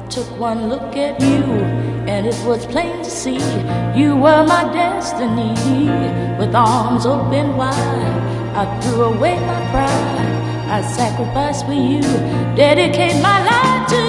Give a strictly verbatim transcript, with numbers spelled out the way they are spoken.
took one look at you, and it was plain to see you were my destiny. With arms open wide, I threw away my pride. I sacrificed for you, dedicate my life to